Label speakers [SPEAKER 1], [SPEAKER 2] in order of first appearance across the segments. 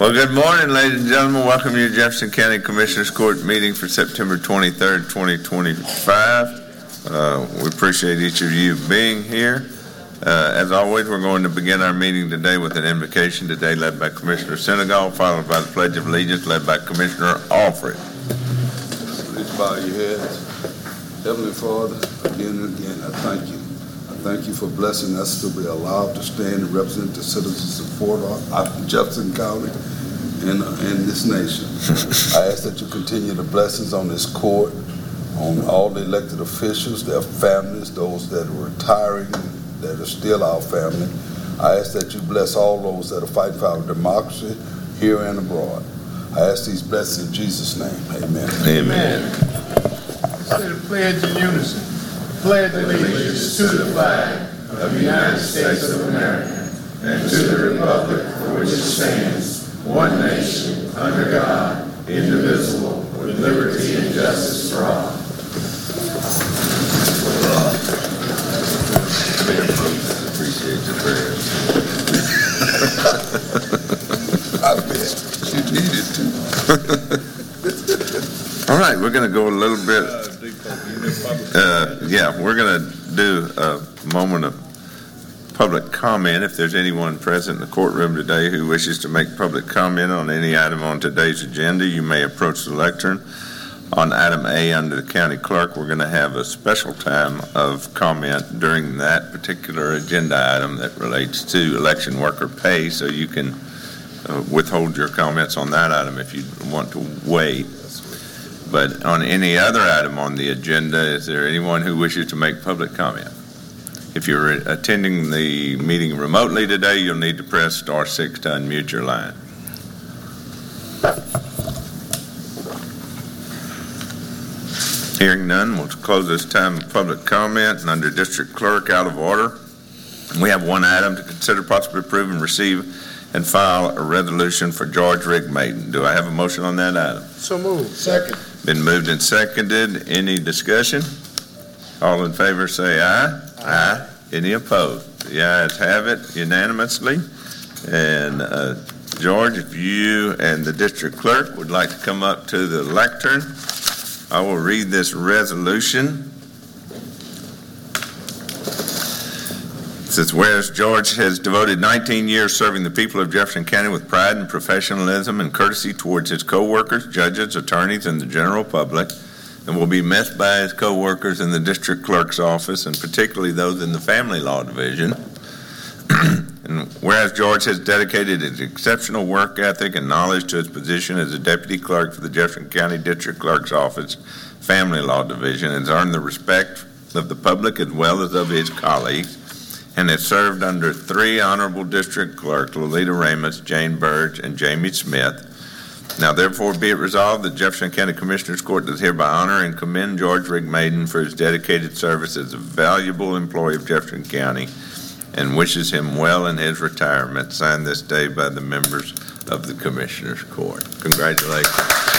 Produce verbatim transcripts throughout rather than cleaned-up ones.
[SPEAKER 1] Well, good morning, ladies and gentlemen. Welcome to the Jefferson County Commissioners Court meeting for September twenty-third, twenty twenty-five. Uh, we appreciate each of you being here. Uh, as always, we're going to begin our meeting today with an invocation, today led by Commissioner Senegal, followed by the Pledge of Allegiance led by Commissioner Alfred.
[SPEAKER 2] Please bow your heads. Heavenly Father, again and again, I thank you. I thank you for blessing us to be allowed to stand and represent the citizens of Fort Arthur, Jefferson County, and uh, in this nation. I ask that you continue the blessings on this court, on all the elected officials, their families, those that are retiring, that are still our family. I ask that you bless all those that are fighting for our democracy here and abroad. I ask these blessings in Jesus' name. Amen.
[SPEAKER 1] Amen.
[SPEAKER 3] Say the pledge in unison. Pledge allegiance to the flag of the United States of America and to the republic for which it stands, one nation, under God, indivisible, with liberty and justice for all.
[SPEAKER 1] Appreciate your prayers.
[SPEAKER 2] I bet you needed to.
[SPEAKER 1] All right, we're going to go a little bit. Uh, yeah, we're going to do a moment of public comment. If there's anyone present in the courtroom today who wishes to make public comment on any item on today's agenda, you may approach the lectern. On item A under the county clerk, we're going to have a special time of comment during that particular agenda item that relates to election worker pay, so you can uh, withhold your comments on that item if you want to wait. But on any other item on the agenda, is there anyone who wishes to make public comment? If you're attending the meeting remotely today, you'll need to press star six to unmute your line. Hearing none, we'll close this time of public comment. And under District Clerk, out of order, we have one item to consider, possibly approve and receive and file a resolution for George Rigg Maiden. Do I have a motion on that item?
[SPEAKER 3] So moved. Second.
[SPEAKER 1] Been moved and seconded. Any discussion? All in favor say aye. Aye. Any opposed? The ayes have it unanimously. And uh, George, if you and the district clerk would like to come up to the lectern, I will read this resolution. It says, whereas George has devoted nineteen years serving the people of Jefferson County with pride and professionalism and courtesy towards his co-workers, judges, attorneys, and the general public, and will be missed by his co-workers in the district clerk's office, and particularly those in the family law division. And whereas George has dedicated his exceptional work ethic and knowledge to his position as a deputy clerk for the Jefferson County District Clerk's Office, Family Law Division, and has earned the respect of the public as well as of his colleagues, and has served under three honorable district clerks, Lolita Ramos, Jane Burge, and Jamie Smith. Now, therefore, be it resolved that Jefferson County Commissioners Court does hereby honor and commend George Rigg Maiden for his dedicated service as a valuable employee of Jefferson County and wishes him well in his retirement. Signed this day by the members of the Commissioners Court. Congratulations.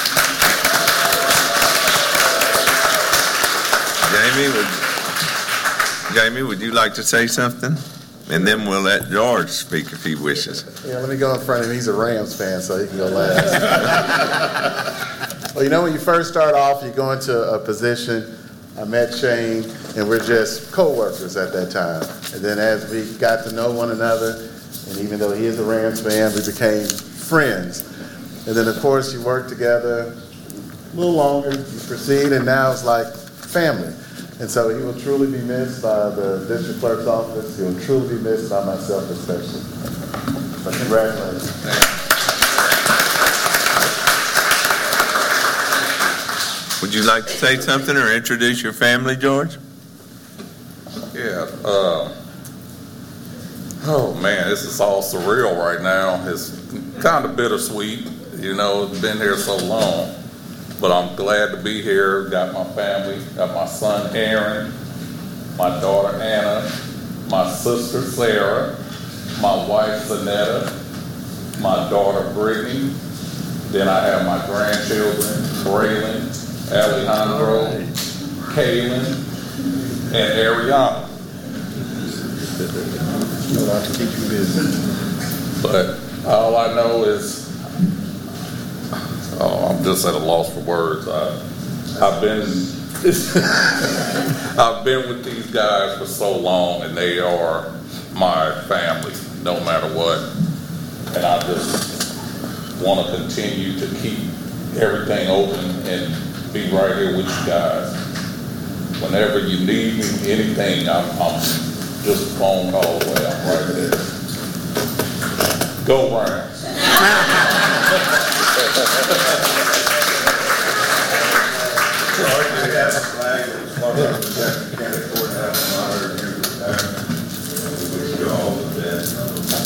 [SPEAKER 1] Jamie, would, Jamie, would you like to say something? And then we'll let George speak if he wishes.
[SPEAKER 4] Yeah, let me go in front of him. He's a Rams fan, so he can go last. Well, you know, when you first start off, you go into a position. I met Shane, and we're just co-workers at that time. And then as we got to know one another, and even though he is a Rams fan, we became friends. And then, of course, you work together a little longer, you proceed, and now it's like family. And so he will truly be missed by the district clerk's office. He will truly be missed by myself especially. So congratulations.
[SPEAKER 1] Would you like to say something or introduce your family, George?
[SPEAKER 5] Yeah. Uh, oh, man, this is all surreal right now. It's kind of bittersweet. You know, it's been here so long. But I'm glad to be here. Got my family, got my son Aaron, my daughter Anna, my sister Sarah, my wife Zanetta, my daughter Brittany. Then I have my grandchildren, Braylon, Alejandro, Kaylin, and Ariana. But all I know is Oh, I'm just at a loss for words. I, I've been, I've been with these guys for so long, and they are my family, no matter what. And I just want to continue to keep everything open and be right here with you guys. Whenever you need me, anything, I'm, I'm just a phone call away. I'm right there. Go Rams.
[SPEAKER 3] George, we have a flag that's flown over the Jefferson County Courthouse in honor of your retirement. We wish you all the best.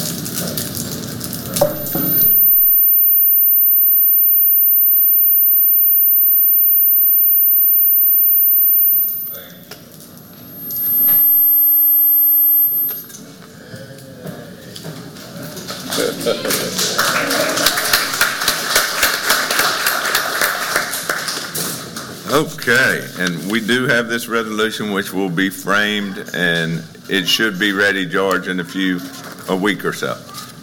[SPEAKER 1] Okay, and we do have this resolution which will be framed, and it should be ready, George, in a few, a week or so.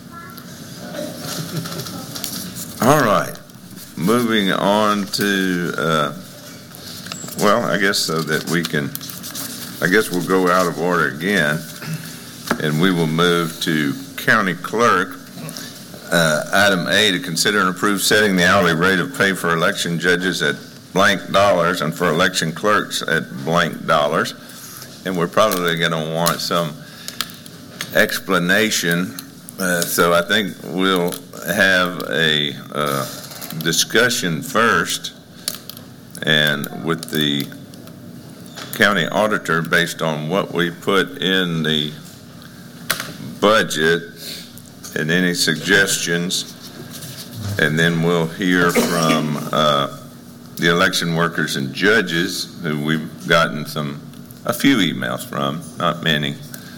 [SPEAKER 1] All right, moving on to, uh, well, I guess so that we can, I guess we'll go out of order again, and we will move to County Clerk. Uh, item A, to consider and approve setting the hourly rate of pay for election judges at blank dollars and for election clerks at blank dollars. And we're probably going to want some explanation. Uh, so I think we'll have a uh, discussion first, and with the county auditor based on what we put in the budget and any suggestions, and then we'll hear from uh, the election workers and judges who we've gotten some, a few emails from, not many,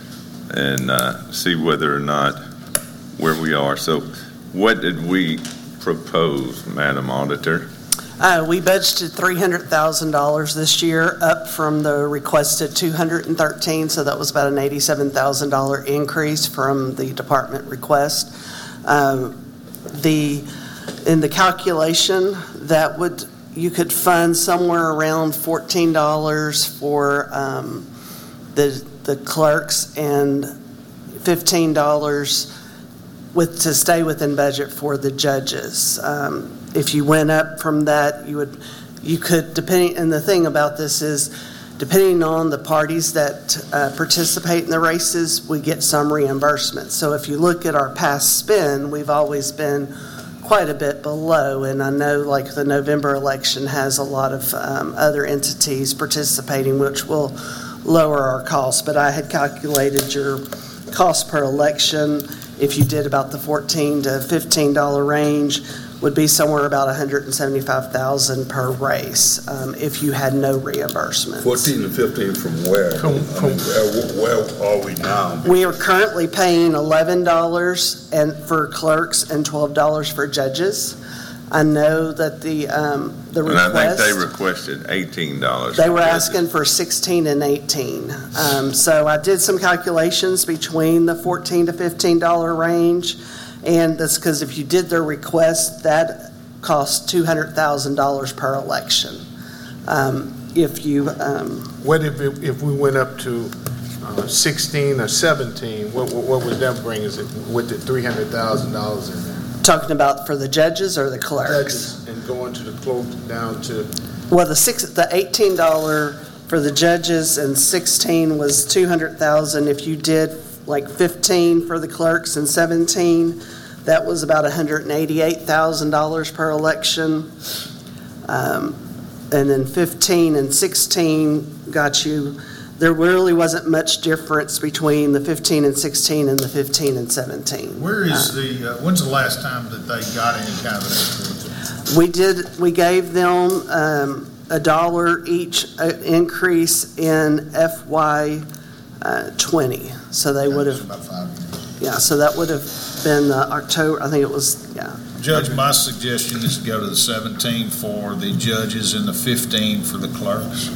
[SPEAKER 1] and uh, see whether or not where we are. So what did we propose, Madam Auditor?
[SPEAKER 6] Uh, we budgeted three hundred thousand dollars this year, up from the requested two hundred thirteen, so that was about an eighty-seven thousand dollars increase from the department request. Uh, the in the calculation, that would you could fund somewhere around fourteen dollars for um, the the clerks and fifteen dollars with to stay within budget for the judges. Um, if you went up from that, you would you could depending. And the thing about this is, depending on the parties that uh, participate in the races, we get some reimbursement. So if you look at our past spend, we've always been quite a bit below, and I know like the November election has a lot of um, other entities participating, which will lower our costs. But I had calculated your cost per election, if you did about the fourteen to fifteen dollar range, would be somewhere about one hundred seventy-five thousand per race um, if you had no reimbursement.
[SPEAKER 2] fourteen to fifteen from where? I mean, where, where are we now?
[SPEAKER 6] We are currently paying eleven dollars and for clerks and twelve dollars for judges. I know that the um, the
[SPEAKER 1] And
[SPEAKER 6] request.
[SPEAKER 1] I think they requested eighteen dollars.
[SPEAKER 6] They were asking for sixteen and eighteen. Um, so I did some calculations between the fourteen to fifteen dollar range, and that's because if you did their request, that costs two hundred thousand dollars per election. Um, if you um,
[SPEAKER 3] What if, it- if we went up to uh, sixteen or seventeen, what, what what would that bring us with the three hundred thousand dollars in there?
[SPEAKER 6] talking about for the judges or the clerks?
[SPEAKER 3] Judges, and going to the clerk down to,
[SPEAKER 6] Well, the six, the eighteen dollar for the judges and sixteen was two hundred thousand. If you did like fifteen for the clerks and seventeen, that was about one hundred eighty-eight thousand dollars per election. Um, and then fifteen and sixteen got you, there really wasn't much difference between the fifteen and sixteen and the fifteen and seventeen.
[SPEAKER 7] Where is the, uh, when's the last time that they got any kind of an increase?
[SPEAKER 6] We did, we gave them um, a dollar each uh, increase in F Y uh, twenty. So they would have,
[SPEAKER 7] About five years.
[SPEAKER 6] yeah, so that would have been uh, October, I think it was, yeah.
[SPEAKER 7] Judge, my suggestion is to go to the seventeen for the judges and the fifteen for the clerks.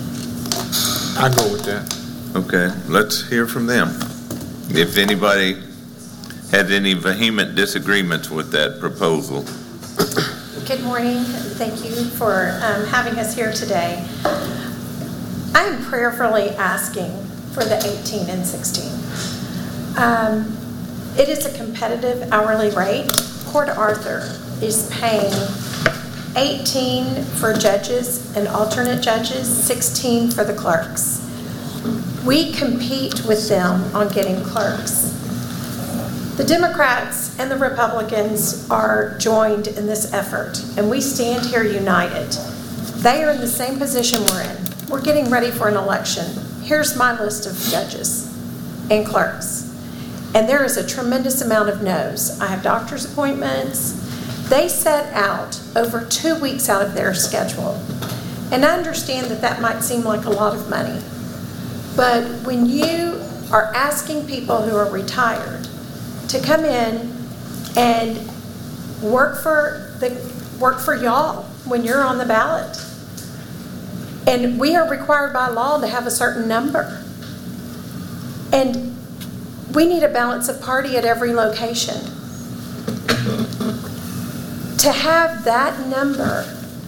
[SPEAKER 3] I go with that.
[SPEAKER 1] Okay, let's hear from them. If anybody had any vehement disagreements with that proposal.
[SPEAKER 8] Good morning. Thank you for um, having us here today. I am prayerfully asking for the eighteen and sixteen. Um, it is a competitive hourly rate. Port Arthur is paying eighteen for judges and alternate judges, sixteen for the clerks. We compete with them on getting clerks. The Democrats and the Republicans are joined in this effort, and we stand here united. They are in the same position we're in. We're getting ready for an election. Here's my list of judges and clerks. And there is a tremendous amount of no's. I have doctor's appointments. They set out over two weeks out of their schedule. And I understand that that might seem like a lot of money. But when you are asking people who are retired to come in and work for the work for y'all when you're on the ballot, and we are required by law to have a certain number, and we need a balance of party at every location. To have that number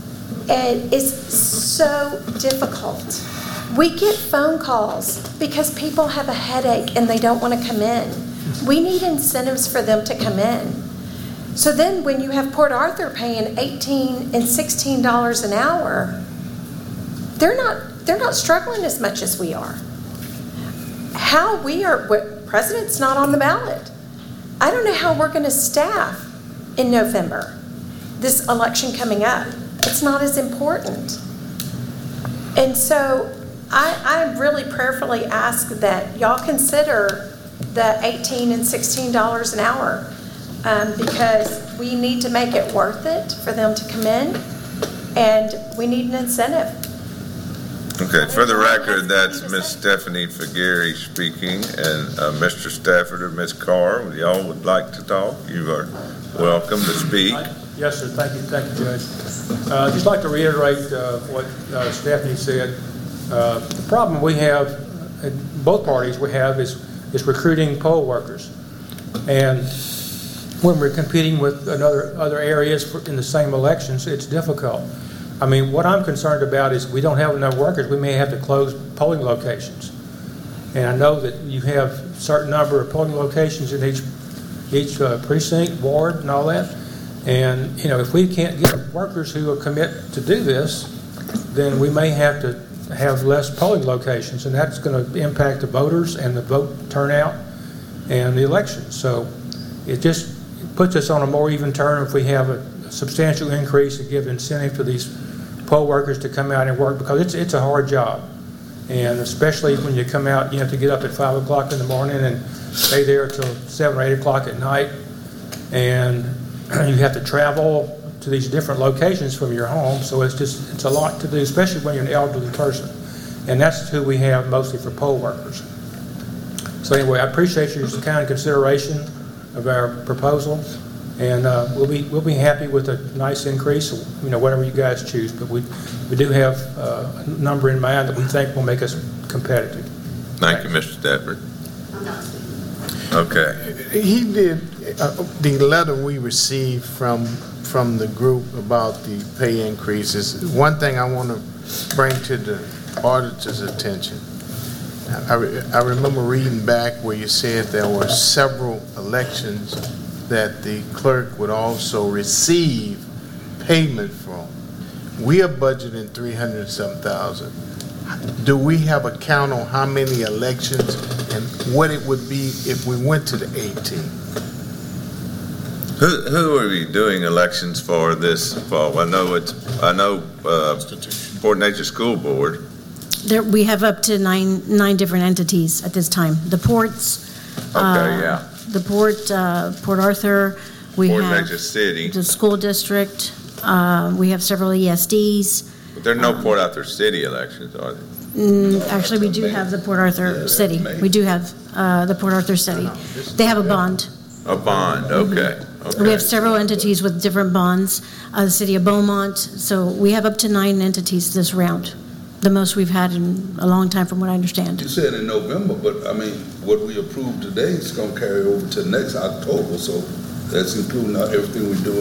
[SPEAKER 8] is so difficult. We get phone calls because people have a headache and they don't want to come in. We need incentives for them to come in. So then when you have Port Arthur paying eighteen and sixteen dollars an hour, they're not they're not struggling as much as we are. How we are, what, President's not on the ballot. I don't know how we're going to staff in November, this election coming up. It's not as important. And so I, I really prayerfully ask that y'all consider the eighteen and sixteen dollars an hour, um, because we need to make it worth it for them to come in, and we need an incentive.
[SPEAKER 1] Okay, for the record, that's Miz Stephanie Figueres speaking, and uh, Mister Stafford or Miz Carr, y'all would like to talk, you are welcome to speak.
[SPEAKER 9] Yes, sir. Thank you, thank you, Judge. Uh, I'd just like to reiterate uh, what uh, Stephanie said. Uh, the problem we have, in both parties we have, is is recruiting poll workers, and when we're competing with another other areas for, in the same elections, it's difficult. I mean, what I'm concerned about is we don't have enough workers. We may have to close polling locations, and I know that you have a certain number of polling locations in each each uh, precinct, ward, and all that. And you know, if we can't get workers who will commit to do this, then we may have to have less polling locations, and that's going to impact the voters and the vote turnout and the election. So it just puts us on a more even term if we have a substantial increase to give incentive to these poll workers to come out and work, because it's it's a hard job, and especially when you come out, you have to get up at five o'clock in the morning and stay there till seven or eight o'clock at night, and you have to travel to these different locations from your home. So it's just it's a lot to do, especially when you're an elderly person, and that's who we have mostly for poll workers. So anyway, I appreciate your kind consideration of our proposal, and uh, we'll be we'll be happy with a nice increase, you know, whatever you guys choose. But we we do have uh, a number in mind that we think will make us competitive.
[SPEAKER 1] Thank Thanks. you, Mister Stafford. Okay.
[SPEAKER 3] He did uh, the letter we received from from the group about the pay increases. One thing I want to bring to the auditor's attention. I, re I remember reading back where you said there were several elections that the clerk would also receive payment from. We are budgeting three hundred some thousand. Do we have a count on how many elections and what it would be if we went to the eighteen?
[SPEAKER 1] Who, who are we doing elections for this fall? I know it's, I know uh, Port Neches School Board.
[SPEAKER 10] There, we have up to nine nine different entities at this time. The ports,
[SPEAKER 1] okay,
[SPEAKER 10] uh,
[SPEAKER 1] yeah.
[SPEAKER 10] the port, uh, Port Arthur. We
[SPEAKER 1] Port
[SPEAKER 10] have
[SPEAKER 1] Neches City.
[SPEAKER 10] The school district. Uh, we have several E S Ds.
[SPEAKER 1] But there are no
[SPEAKER 10] um,
[SPEAKER 1] Port Arthur City elections, are there?
[SPEAKER 10] Mm, actually, we do have the Port Arthur yeah, City. We do have uh, the Port Arthur City. They have a bond.
[SPEAKER 1] A bond, okay.
[SPEAKER 10] Mm-hmm.
[SPEAKER 1] okay.
[SPEAKER 10] We have several entities with different bonds. Uh, the City of Beaumont. So we have up to nine entities this round. The most we've had in a long time, from what I understand.
[SPEAKER 2] You said in November, but I mean, what we approved today is going to carry over to next October. So that's including everything we're doing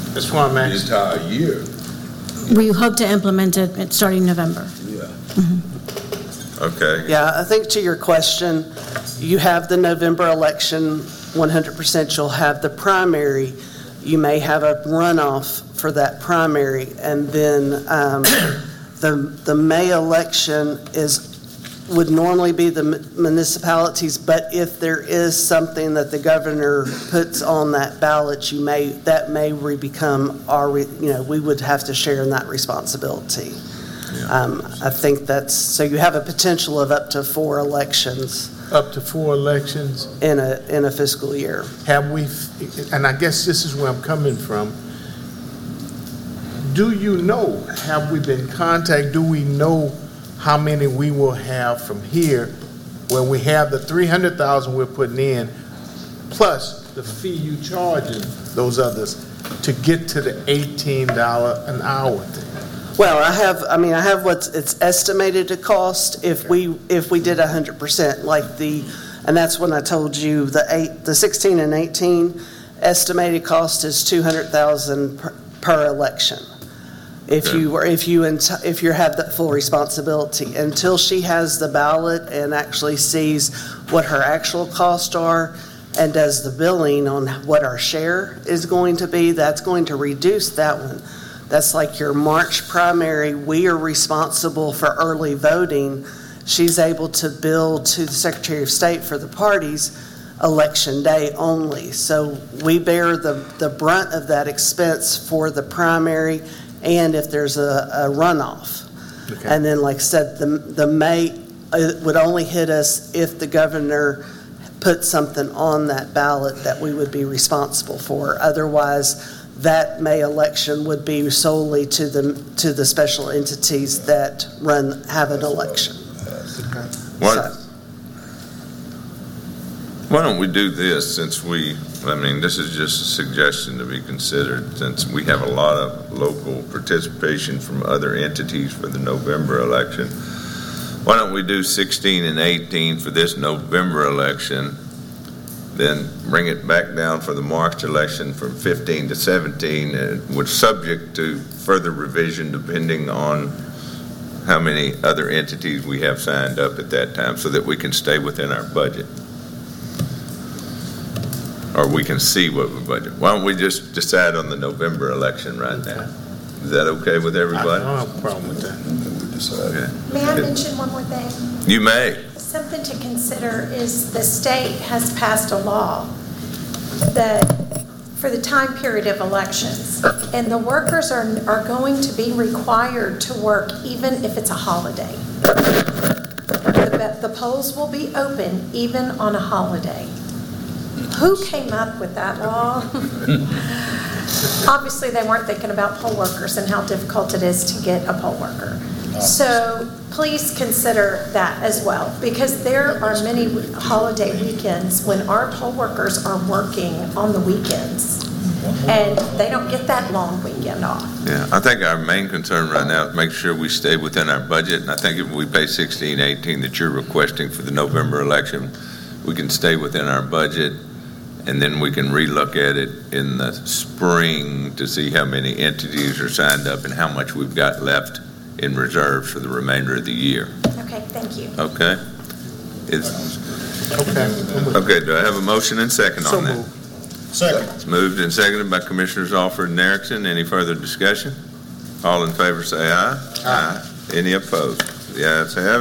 [SPEAKER 3] That's why I'm
[SPEAKER 2] The
[SPEAKER 3] asking.
[SPEAKER 2] entire year,
[SPEAKER 10] We hope to implement it at- starting November.
[SPEAKER 2] yeah.
[SPEAKER 1] Okay.
[SPEAKER 6] Yeah, I think to your question, you have the November election, one hundred percent you'll have the primary. You may have a runoff for that primary, and then um, the, the May election is, would normally be the municipalities, but if there is something that the governor puts on that ballot, you may, that may re- become our, re- you know, we would have to share in that responsibility. Um, I think that's, so you have a potential of up to four elections
[SPEAKER 3] Up to four elections.
[SPEAKER 6] in a, in a fiscal year.
[SPEAKER 3] Have we, and I guess this is where I'm coming from. Do you know, have we been contacted, do we know how many we will have from here where we have the three hundred thousand we're putting in, plus the fee you charging those others to get to the eighteen dollars an hour thing?
[SPEAKER 6] Well, I have, I mean, I have what's, it's estimated to cost if we, if we did one hundred percent, like the, and that's when I told you the eight, the sixteen and eighteen estimated cost is two hundred thousand per, per election. If you were, if you, ent- if you have that full responsibility, until she has the ballot and actually sees what her actual costs are and does the billing on what our share is going to be, that's going to reduce that one. That's like your March primary. We are responsible for early voting. She's able to bill to the Secretary of State for the parties election day only. So we bear the, the brunt of that expense for the primary and if there's a, a runoff.
[SPEAKER 3] Okay.
[SPEAKER 6] And then, like I said, the, the May uh, would only hit us if the governor put something on that ballot that we would be responsible for. Otherwise, that May election would be solely to the to the special entities that run have an election.
[SPEAKER 1] Why,
[SPEAKER 6] So-
[SPEAKER 1] why don't we do this, since we, I mean, this is just a suggestion to be considered, since we have a lot of local participation from other entities for the November election. Why don't we do sixteen and eighteen for this November election, then bring it back down for the March election from fifteen to seventeen, and with subject to further revision depending on how many other entities we have signed up at that time, so that we can stay within our budget. Or we can see what we budget. Why don't we just decide on the November election right now? Is that okay with
[SPEAKER 3] I
[SPEAKER 1] everybody?
[SPEAKER 3] don't have a problem with that.
[SPEAKER 2] And then we decide.
[SPEAKER 1] Okay.
[SPEAKER 8] May I mention one more thing?
[SPEAKER 1] You may.
[SPEAKER 8] Something to consider is the state has passed a law that, for the time period of elections, and the workers are, are going to be required to work even if it's a holiday. The, the polls will be open even on a holiday. Who came up with that law? Obviously, they weren't thinking about poll workers and how difficult it is to get a poll worker. So please consider that as well, because there are many holiday weekends when our poll workers are working on the weekends, and they don't get that long weekend off.
[SPEAKER 1] Yeah, I think our main concern right now is make sure we stay within our budget, and I think if we pay sixteen, eighteen that you're requesting for the November election, we can stay within our budget, and then we can relook at it in the spring to see how many entities are signed up and how much we've got left in reserves for the remainder of the year.
[SPEAKER 8] Okay, thank you.
[SPEAKER 1] Okay? Is,
[SPEAKER 3] Okay.
[SPEAKER 1] okay, do I have a motion and second
[SPEAKER 3] So
[SPEAKER 1] on that?
[SPEAKER 3] moved.
[SPEAKER 7] Second.
[SPEAKER 1] It's moved and seconded by Commissioners Alford and Erickson. Any further discussion? All in favor say aye. Aye. Any opposed? The ayes have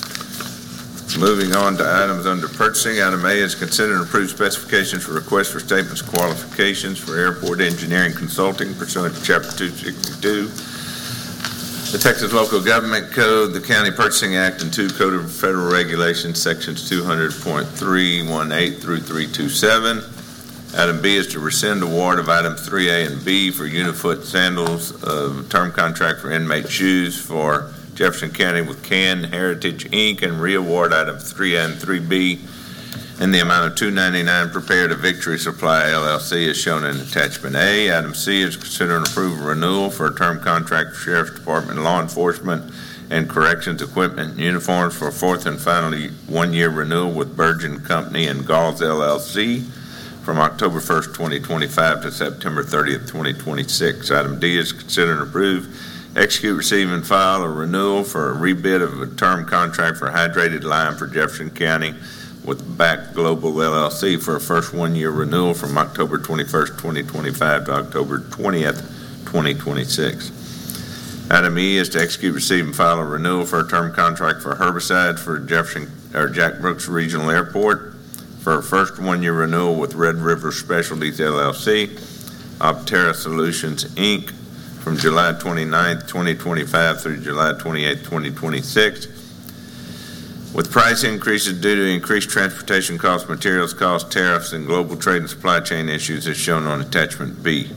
[SPEAKER 1] it. Moving on to items under purchasing. Item A is consider and approve specifications for request for statements of qualifications for airport engineering consulting pursuant to Chapter two sixty-two, the Texas Local Government Code, the County Purchasing Act, and two Code of Federal Regulations, Sections two hundred point three eighteen through three twenty-seven. Item B is to rescind award of items three A and B for Unifoot Sandals of term contract for inmate shoes for Jefferson County with Can Heritage Incorporated, and re-award items three A and three B in the amount of two ninety-nine prepared to Victory Supply L L C as shown in attachment A. Item C is consider and approve a renewal for a term contract for Sheriff's Department law enforcement and corrections equipment and uniforms for a fourth and finally one-year renewal with Virgin Company and Galls L L C from October first, twenty twenty-five to September thirtieth, twenty twenty-six. Item D is consider and approve, execute, receive, and file a renewal for a rebid of a term contract for hydrated lime for Jefferson County with B A C Global L L C for a first one-year renewal from October twenty-first, twenty twenty-five to October twentieth, twenty twenty-six. Item E is to execute, receive, and file a renewal for a term contract for herbicides for Jefferson or Jack Brooks Regional Airport for a first one-year renewal with Red River Specialties L L C, Optera Solutions, Incorporated, from July twenty-ninth, twenty twenty-five through July twenty-eighth, twenty twenty-six, with price increases due to increased transportation costs, materials costs, tariffs, and global trade and supply chain issues as shown on attachment B.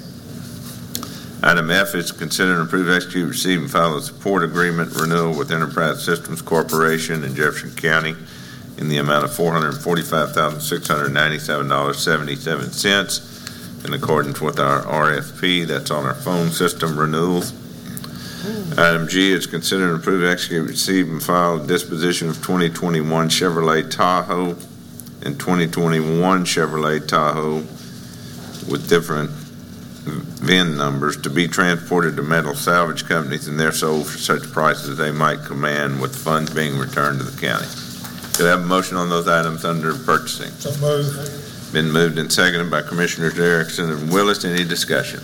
[SPEAKER 1] Item F is to consider and approve, execute, receive, and file a support agreement renewal with Enterprise Systems Corporation in Jefferson County in the amount of four hundred forty-five thousand, six hundred ninety-seven dollars and seventy-seven cents in accordance with our R F P. That's on our phone system renewals. Item G is consider and approve, execute, receive, and file disposition of twenty twenty-one Chevrolet Tahoe and twenty twenty-one Chevrolet Tahoe with different V I N numbers to be transported to metal salvage companies and they're sold for such prices they might command, with funds being returned to the county. Do I have a motion on those items under purchasing?
[SPEAKER 3] So moved.
[SPEAKER 1] Been moved and seconded by Commissioners Erickson and Willis. Any discussion?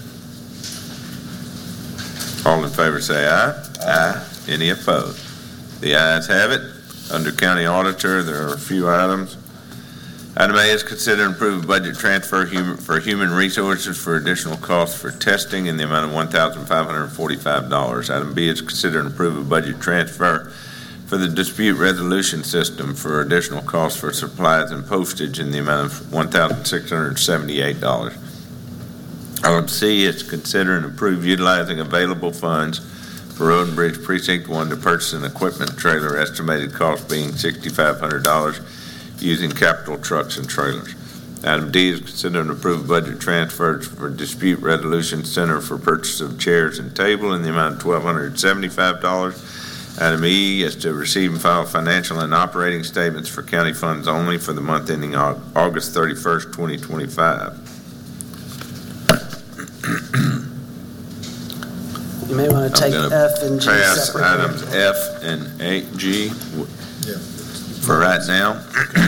[SPEAKER 1] All in favor say aye. Aye. Any opposed? The ayes have it. Under County Auditor, there are a few items. Item A is consider and approve a budget transfer human, for human resources for additional costs for testing in the amount of one thousand five hundred forty-five dollars. Item B is consider and approve a budget transfer for the dispute resolution system for additional costs for supplies and postage in the amount of one thousand six hundred seventy-eight dollars. Item C is consider and approve utilizing available funds for Road and Bridge Precinct one to purchase an equipment trailer, estimated cost being six thousand five hundred dollars, using capital trucks and trailers. Item D is consider and approve budget transfers for Dispute Resolution Center for purchase of chairs and table in the amount of one thousand two hundred seventy-five dollars. Item E is to receive and file financial and operating statements for county funds only for the month ending August thirty-first, twenty twenty-five.
[SPEAKER 6] You may want to take F and G
[SPEAKER 1] Pass
[SPEAKER 6] separately.
[SPEAKER 1] items F and A, G
[SPEAKER 3] Yeah.
[SPEAKER 1] for right now.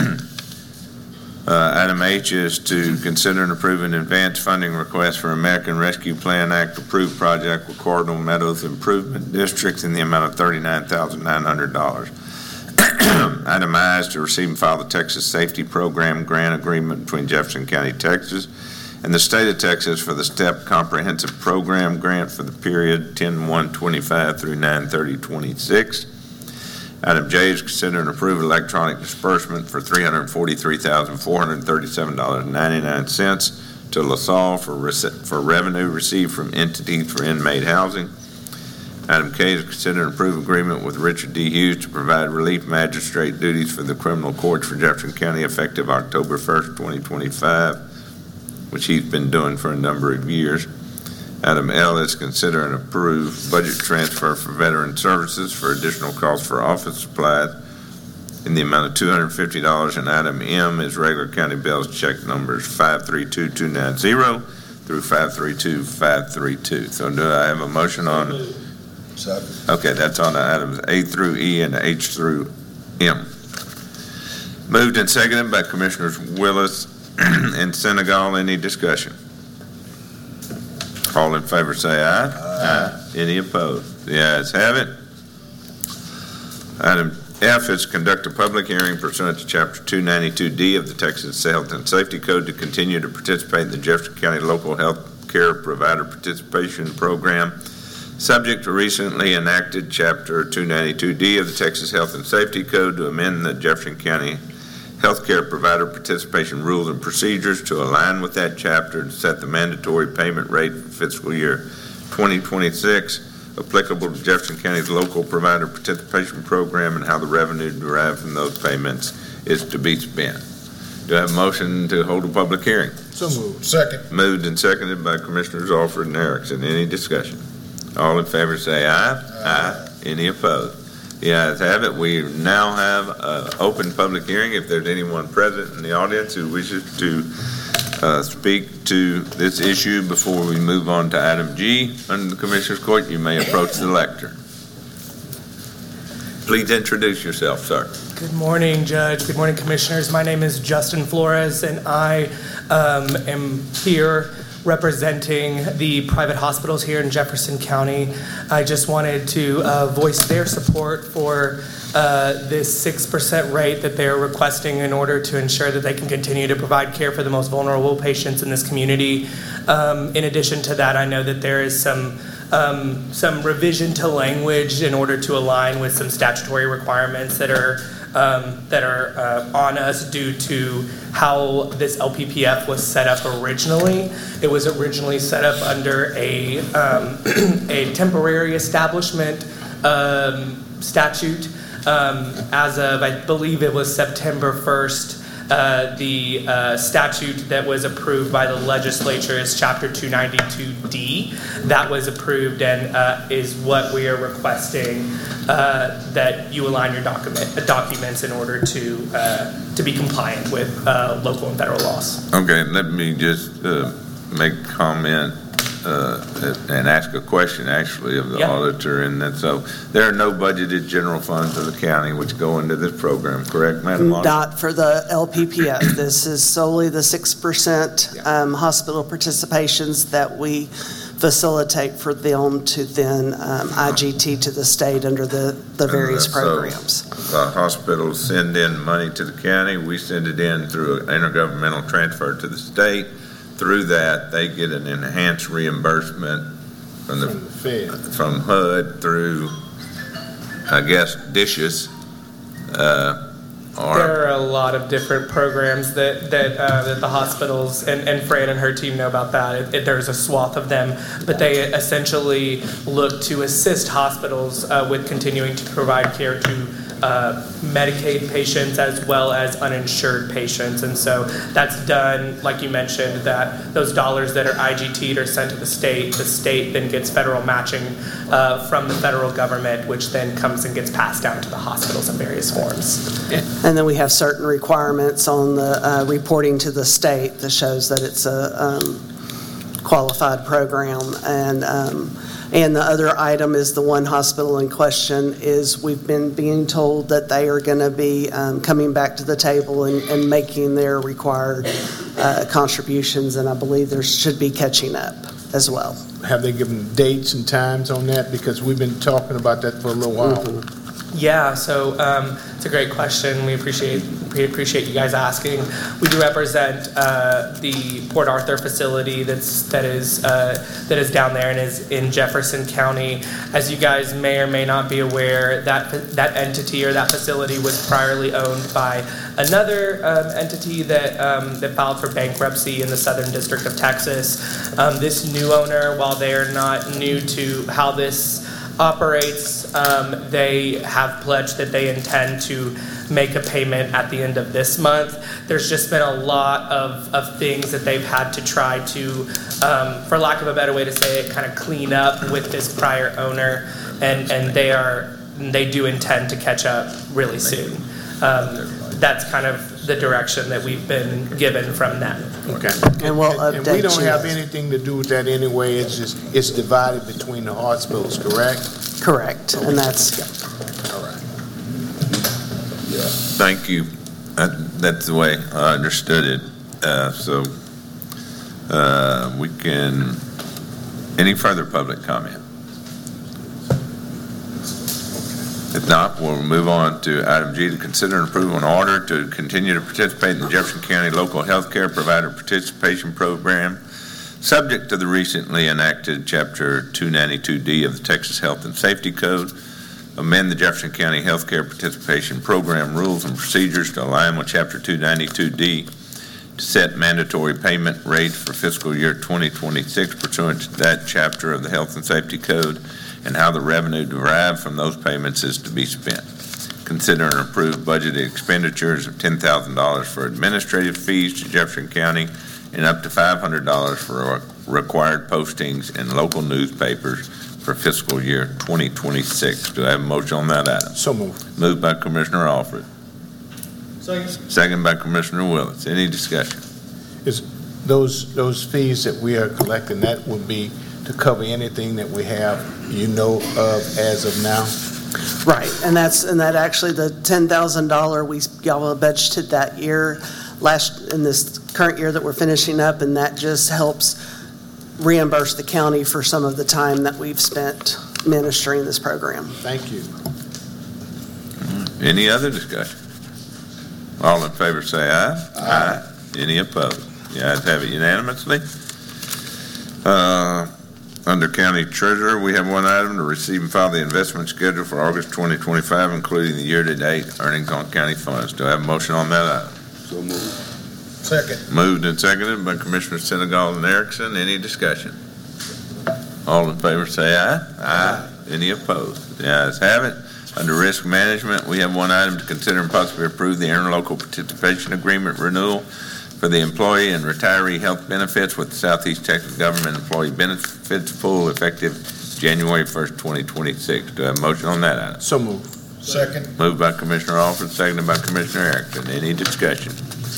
[SPEAKER 1] Uh, item H is to consider and approve an advance funding request for American Rescue Plan Act approved project with Cardinal Meadows Improvement Districts in the amount of thirty-nine thousand nine hundred dollars. Item I is to receive and file the Texas Safety Program grant agreement between Jefferson County, Texas, and the state of Texas for the STEP Comprehensive Program grant for the period ten one twenty-five through nine thirty twenty-six. Item J is consider and approve electronic disbursement for three hundred forty-three thousand four hundred thirty-seven dollars and ninety-nine cents to LaSalle for, rece- for revenue received from entities for inmate housing. Item K is consider and approve agreement with Richard D. Hughes to provide relief magistrate duties for the criminal courts for Jefferson County effective October first, twenty twenty-five, which he's been doing for a number of years. Item L is consider and approve budget transfer for veteran services for additional costs for office supplies in the amount of two hundred fifty dollars. And item M is regular county bills check numbers five three two two nine zero through five three two five three two. So do I have a motion on?
[SPEAKER 3] Second.
[SPEAKER 1] Okay, that's on items A through E and H through M. Moved and seconded by Commissioners Willis and Senegal. Any discussion? All in favor say aye. Aye. Any opposed? The ayes have it. Item F is conduct a public hearing pursuant to Chapter two ninety-two D of the Texas Health and Safety Code to continue to participate in the Jefferson County Local Health Care Provider Participation Program, subject to recently enacted Chapter two ninety-two D of the Texas Health and Safety Code to amend the Jefferson County Healthcare Provider Participation Rules and Procedures to align with that chapter and set the mandatory payment rate for fiscal year twenty twenty-six applicable to Jefferson County's local provider participation program and how the revenue derived from those payments is to be spent. Do I have a motion to hold a public hearing?
[SPEAKER 3] So moved. Second.
[SPEAKER 1] Moved and seconded by Commissioners Alford and Erickson. Any discussion? All in favor say aye. Aye. Aye. Any opposed? The ayes have it. We now have an open public hearing. If there's anyone present in the audience who wishes to uh, speak to this issue before we move on to item G under the Commissioner's Court, you may approach the lectern. Please introduce yourself, sir.
[SPEAKER 11] Good morning, Judge. Good morning, Commissioners. My name is Justin Flores, and I um, am here representing the private hospitals here in Jefferson County. I just wanted to uh, voice their support for uh, this six percent rate that they're requesting in order to ensure that they can continue to provide care for the most vulnerable patients in this community. Um, in addition to that, I know that there is some um, some revision to language in order to align with some statutory requirements that are Um, that are uh, on us due to how this L P P F was set up originally. It was originally set up under a, um, a temporary establishment um, statute. Um, as of, I believe it was September first, uh, the uh, statute that was approved by the legislature is Chapter two ninety-two D. That was approved and uh, is what we are requesting uh, that you align your document, uh, documents in order to uh, to be compliant with uh, local and federal laws.
[SPEAKER 1] Okay, let me just uh, make a comment uh, and ask a question actually of the
[SPEAKER 11] yeah.
[SPEAKER 1] auditor. And then, so there are no budgeted general funds of the county which go into this program, correct, Madam Auditor?
[SPEAKER 6] Not for the L P P F. This is solely the six percent um, hospital participations that we facilitate for them to then um, I G T to the state under the, the various
[SPEAKER 1] so
[SPEAKER 6] programs.
[SPEAKER 1] The hospitals send in money to the county. We send it in through an intergovernmental transfer to the state. Through that, they get an enhanced reimbursement from the,
[SPEAKER 3] From the Fed.
[SPEAKER 1] from H U D through, I guess, dishes. Uh, or
[SPEAKER 11] There are a lot of different programs that that, uh, that the hospitals, and, and Fran and her team know about that. It, it, there's a swath of them, but they essentially look to assist hospitals uh, with continuing to provide care to uh, Medicaid patients as well as uninsured patients. And so that's done, like you mentioned, that those dollars that are I G T'd are sent to the state. The state then gets federal matching uh, from the federal government, which then comes and gets passed down to the hospitals in various forms.
[SPEAKER 6] And then we have certain requirements on the uh, reporting to the state that shows that it's a um, qualified program. And um, and the other item is the one hospital in question is we've been being told that they are going to be um, coming back to the table and, and making their required uh, contributions, and I believe there should be catching up as well.
[SPEAKER 3] Have they given dates and times on that? Because we've been talking about that for a little while.
[SPEAKER 6] Mm-hmm.
[SPEAKER 11] Yeah, so um, it's a great question. We appreciate we appreciate you guys asking. We do represent uh, the Port Arthur facility that's that is uh, that is down there and is in Jefferson County. As you guys may or may not be aware, that that entity or that facility was priorly owned by another um, entity that um, that filed for bankruptcy in the Southern District of Texas. Um, this new owner, while they are not new to how this operates, um, they have pledged that they intend to make a payment at the end of this month. There's just been a lot of, of things that they've had to try to, um, for lack of a better way to say it, kind of clean up with this prior owner, and, and they are they do intend to catch up really soon. Um, that's kind of the direction that we've been given from them.
[SPEAKER 3] Okay.
[SPEAKER 6] And we'll
[SPEAKER 3] And we
[SPEAKER 6] update
[SPEAKER 3] don't
[SPEAKER 6] you.
[SPEAKER 3] have anything to do with that anyway. It's just, it's divided between the hospitals, correct?
[SPEAKER 6] Correct, and that's,
[SPEAKER 3] All right.
[SPEAKER 1] Thank you. That, that's the way I understood it. Uh, so uh, we can, any further public comment? If not, we'll move on to item G, to consider and approve an order to continue to participate in the Jefferson County Local Healthcare Provider Participation Program, subject to the recently enacted Chapter two ninety-two D of the Texas Health and Safety Code, amend the Jefferson County Healthcare Participation Program rules and procedures to align with Chapter two ninety-two D to set mandatory payment rates for fiscal year twenty twenty-six pursuant to that chapter of the Health and Safety Code, and how the revenue derived from those payments is to be spent. Consider and approve budgeted expenditures of ten thousand dollars for administrative fees to Jefferson County and up to five hundred dollars for required postings in local newspapers for fiscal year twenty twenty-six. Do I have a motion on that item?
[SPEAKER 3] So moved.
[SPEAKER 1] Moved by Commissioner Alfred.
[SPEAKER 3] Second.
[SPEAKER 1] Second by Commissioner Willis. Any discussion?
[SPEAKER 3] Is, those, those fees that we are collecting, that would be to cover anything that we have, you know of as of now?
[SPEAKER 6] Right, and that's, and that actually, the ten thousand dollars we, y'all budgeted that year, last, in this current year that we're finishing up, and that just helps reimburse the county for some of the time that we've spent ministering this program.
[SPEAKER 3] Thank you.
[SPEAKER 1] Any other discussion? All in favor say aye. Aye. Any opposed? The ayes have it unanimously. Uh, Under County Treasurer, we have one item to receive and file the investment schedule for August twenty twenty-five, including the year-to-date earnings on county funds. Do I have a motion on that item?
[SPEAKER 2] So moved.
[SPEAKER 3] Second.
[SPEAKER 1] Moved and seconded by Commissioners Senegal and Erickson. Any discussion? All in favor say aye. Aye. Any opposed? The ayes have it. Under Risk Management, we have one item to consider and possibly approve the interlocal participation agreement renewal for the employee and retiree health benefits with the Southeast Texas Government Employee Benefits Pool effective January first, twenty twenty-six. Do I have a motion on that item?
[SPEAKER 3] So moved.
[SPEAKER 7] Second.
[SPEAKER 1] Moved by Commissioner Alford, seconded by Commissioner Erickson. Any discussion?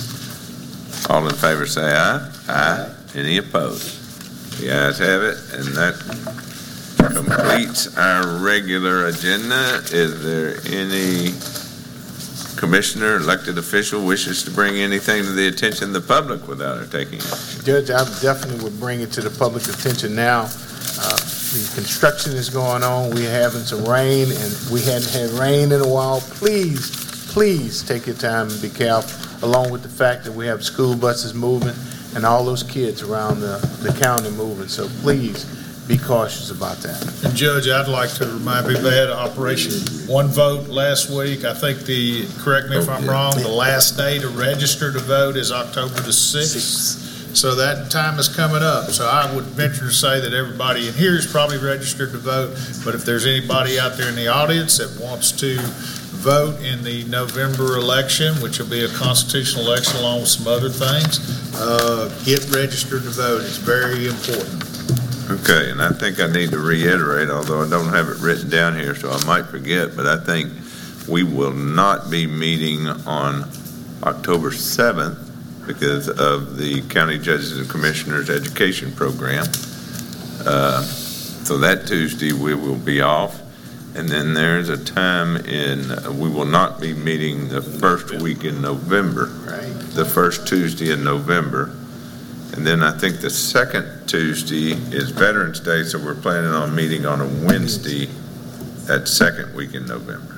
[SPEAKER 1] All in favor say aye. Aye. Any opposed? The ayes have it, and that completes our regular agenda. Is there any commissioner, elected official wishes to bring anything to the attention of the public without our taking action?
[SPEAKER 3] Judge, I definitely would bring it to the public attention now. Uh, the construction is going on. We're having some rain, and we hadn't had rain in a while. Please, please take your time and be careful, along with the fact that we have school buses moving and all those kids around the, the county moving. So please be cautious about that.
[SPEAKER 7] And Judge, I'd like to remind people they had Operation One Vote last week. I think the, correct me if I'm wrong, the last day to register to vote is October the sixth. So that time is coming up. So I would venture to say that everybody in here is probably registered to vote. But if there's anybody out there in the audience that wants to vote in the November election, which will be a constitutional election along with some other things, uh, get registered to vote. It's very important.
[SPEAKER 1] Okay, and I think I need to reiterate, although I don't have it written down here, so I might forget, but I think we will not be meeting on October seventh because of the County Judges and Commissioners Education Program. Uh, so that Tuesday we will be off. And then there's a time in, uh, we will not be meeting the first week in November,
[SPEAKER 3] Right.
[SPEAKER 1] the first Tuesday in November. And then I think the second Tuesday is Veterans Day, so we're planning on meeting on a Wednesday that second week in November.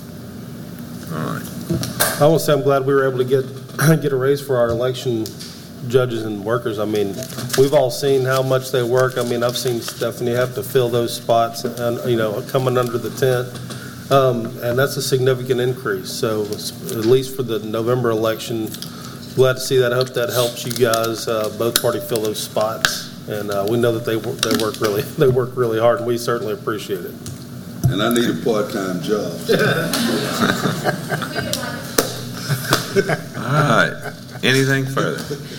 [SPEAKER 1] All right.
[SPEAKER 12] I want to say I'm glad we were able to get get a raise for our election judges and workers. I mean, we've all seen how much they work. I mean, I've seen Stephanie have to fill those spots and, you know, coming under the tent. Um, and that's a significant increase. So at least for the November election, glad to see that. I hope that helps you guys, uh, both parties fill those spots. And uh, we know that they work, they work really they work really hard, and we certainly appreciate it.
[SPEAKER 2] And I need a part-time job.
[SPEAKER 1] All right. Anything further?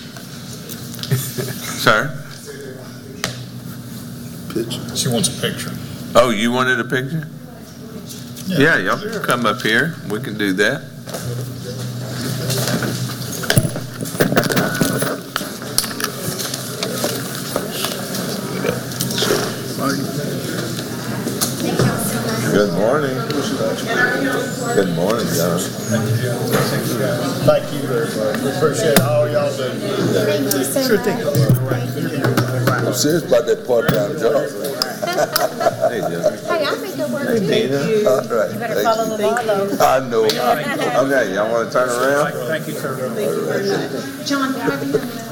[SPEAKER 1] Sir?
[SPEAKER 2] Picture.
[SPEAKER 7] She wants a picture.
[SPEAKER 1] Oh, you wanted a picture? Yeah, y'all can come up here. We can do that. Good morning. Good morning, John.
[SPEAKER 7] Thank you very much. We appreciate all y'all do.
[SPEAKER 8] Sure thing.
[SPEAKER 2] I'm serious about that part-time job.
[SPEAKER 1] Hey, John.
[SPEAKER 8] Hey, I think it works.
[SPEAKER 1] Hey, Dina.
[SPEAKER 2] All right.
[SPEAKER 8] You better
[SPEAKER 2] Thank
[SPEAKER 8] follow
[SPEAKER 2] you.
[SPEAKER 8] the law, though.
[SPEAKER 2] I know.
[SPEAKER 1] Okay, y'all want to turn around?
[SPEAKER 7] Thank you, sir.
[SPEAKER 8] John, can I be in the middle?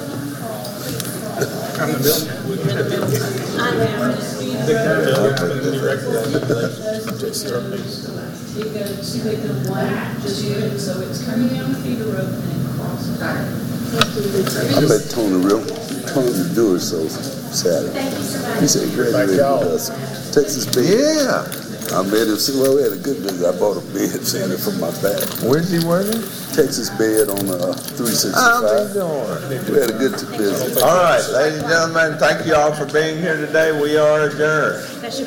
[SPEAKER 2] I met Tony real. Tony do it so Saturday. He said, graduated with us. Texas bed. Yeah. I met him. Well, we had a good visit. I bought a bed Sandy from my back.
[SPEAKER 1] Where's he working?
[SPEAKER 2] Texas bed on uh, three sixty-five.
[SPEAKER 1] How they doing?
[SPEAKER 2] We had a good visit.
[SPEAKER 1] All right, ladies and gentlemen, thank you all for being here today. We are adjourned.